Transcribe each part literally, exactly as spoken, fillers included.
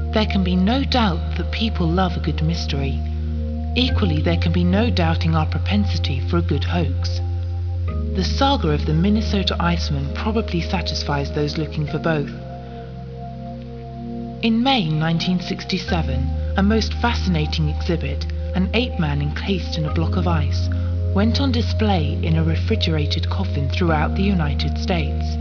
There can be no doubt that people love a good mystery. Equally, there can be no doubting our propensity for a good hoax. The saga of the Minnesota Iceman probably satisfies those looking for both. In May nineteen sixty-seven, a most fascinating exhibit, an ape-man encased in a block of ice, went on display in a refrigerated coffin throughout the United States.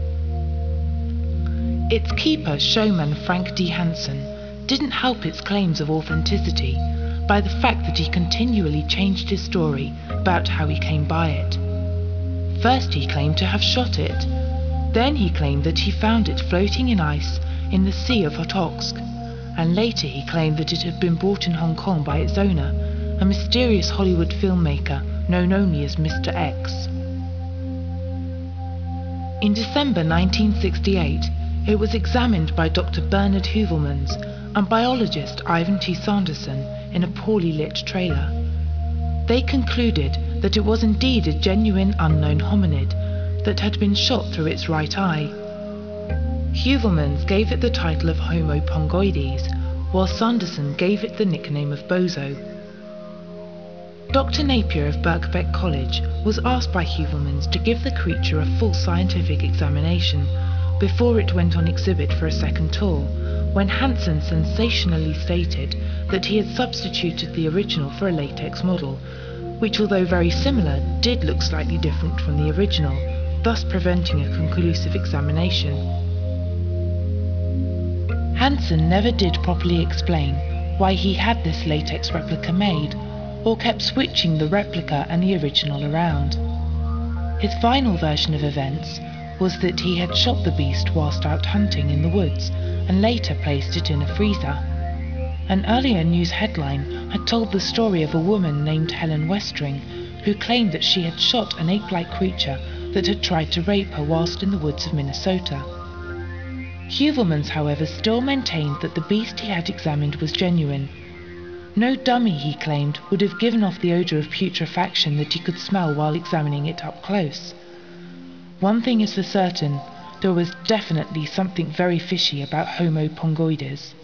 Its keeper, showman Frank D. Hansen, didn't help its claims of authenticity by the fact that he continually changed his story about how he came by it. First he claimed to have shot it. Then he claimed that he found it floating in ice in the Sea of Okhotsk, and later he claimed that it had been bought in Hong Kong by its owner, a mysterious Hollywood filmmaker known only as Mister X. In December nineteen sixty-eight, it was examined by Doctor Bernard Heuvelmans and biologist Ivan T. Sanderson in a poorly lit trailer. They concluded that it was indeed a genuine unknown hominid that had been shot through its right eye. Heuvelmans gave it the title of Homo pongoides, while Sanderson gave it the nickname of Bozo. Doctor Napier of Birkbeck College was asked by Heuvelmans to give the creature a full scientific examination before it went on exhibit for a second tour, when Hansen sensationally stated that he had substituted the original for a latex model, which, although very similar, did look slightly different from the original, thus preventing a conclusive examination. Hansen never did properly explain why he had this latex replica made, or kept switching the replica and the original around. His final version of events was that he had shot the beast whilst out hunting in the woods and later placed it in a freezer. An earlier news headline had told the story of a woman named Helen Westring who claimed that she had shot an ape-like creature that had tried to rape her whilst in the woods of Minnesota. Heuvelmans, however, still maintained that the beast he had examined was genuine. No dummy, he claimed, would have given off the odour of putrefaction that he could smell while examining it up close. One thing is for certain, there was definitely something very fishy about Homo pongoides.